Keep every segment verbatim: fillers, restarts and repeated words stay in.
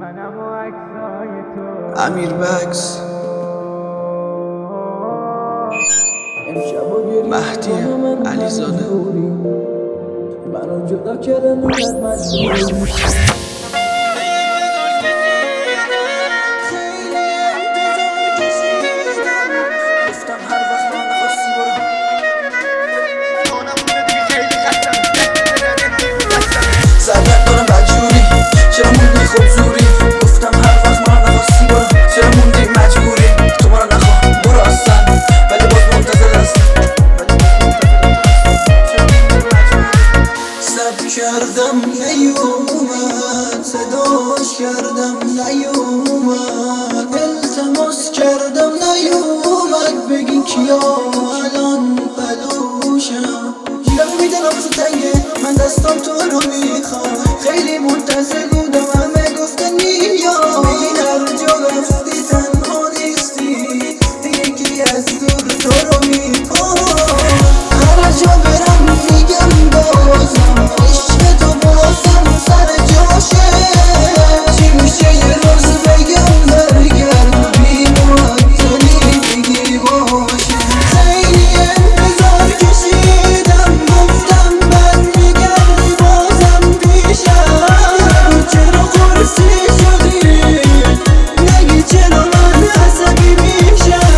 امیر بکس مهدی علیزاده منو جدا کرده نوبت مجبوری سرگرد دارم بدجوری چرا موندی خوب زوری گفتم هر وقت من نخواستی برو چرا موندی مجبوری تو منو نخواه برو اصلا ولی باز منتظر هستم سب کردم نیومد صداش کردم نیومد التماس کردم نیومد بگین کیا الان بلوشم گیرم میدن واسه تنگه من دستام تو رو میخوام خیلی منتظر بودم همه گفتن نیا بگین هر جا رفتی تنها نیستی یکی از دور تو رو میخوام هر جا برم میگم بازم عشق تو بازم سر جاشه چی میشه یه روز بگم برگرد بی معطلی بگی باشه خیلی انتظار کشیدم گفتم برمیگردی بازم پیشم چرا قرصی شدی نگی چرا من عصبی میشم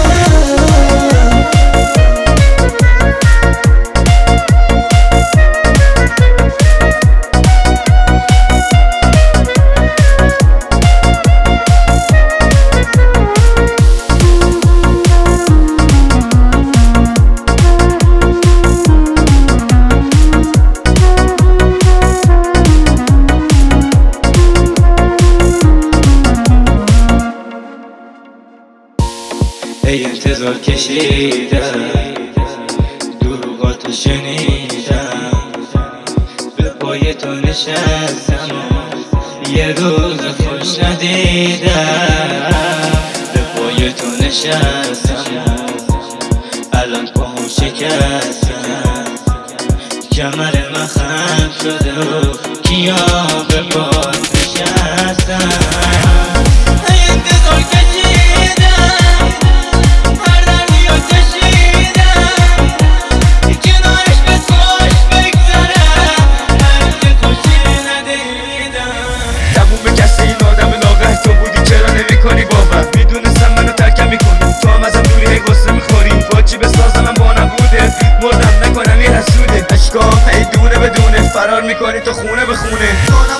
ای انتظار کشیدم دروغاتو شنیدم به پای تو نشستم یه روز خوش ندیدم به پای تو نشستم الان پاهم شکستم کمر من خم شده و کیا به پای نشستم مردم نکنم یه حسوده اشکام هی دونه بدونه فرار میکنی تو خونه به خونه